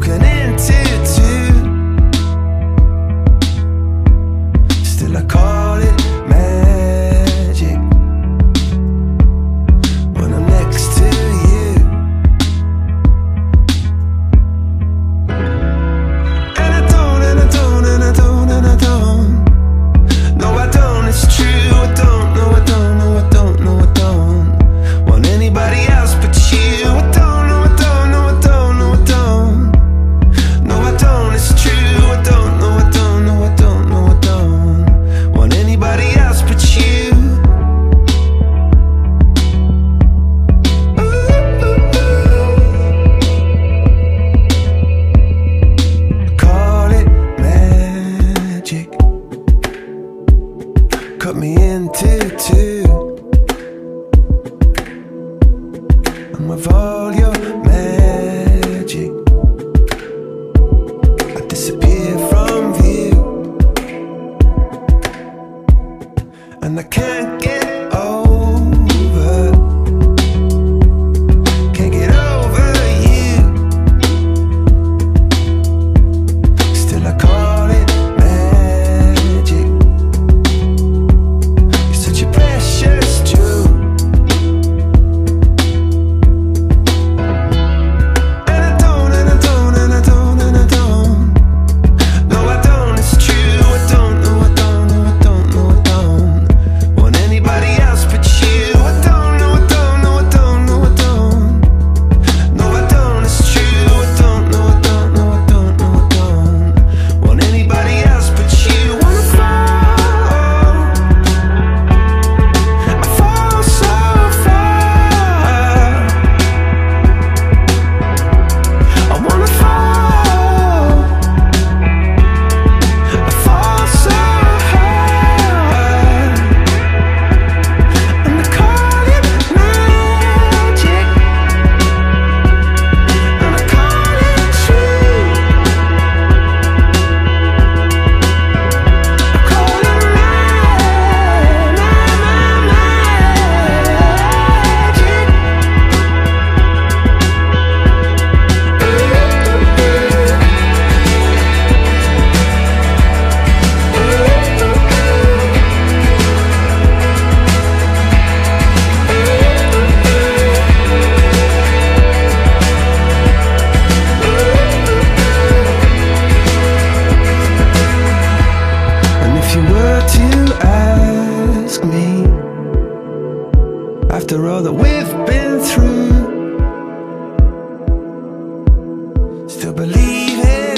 broken into two. Still I call it magic when I'm next to you. And I don't, and I don't, and I don't, and I don't. No, I don't, it's true. I don't, no, I don't, no, I don't, no, I don't want anybody else but you. I don't, no, I don't, no, I don't, no, I don't. No, I don't, it's true. I don't, no, I don't, no, I don't, no, I don't want anybody else but you. Call it magic. Cut me into two. And with all your magic, I disappear from view. And I can't get over, can't get over you. Still I call it magic. You're such a precious jewel. And I don't, and I don't, and I don't, and I don't. No, I don't, it's true. I don't, no, I don't, no, I don't, no, I don't want anybody else but you. I don't, no, I don't, no, I don't, no, I don't. No, I don't, it's true. I don't, no, I don't, no, I don't, no, I don't want anybody else but you. Wanna fall, I fall so far. I wanna fall, I fall so hard. And I call it magic, and I call it true. I call it magic. And if you were to ask me, after all that we've been through, still believe it.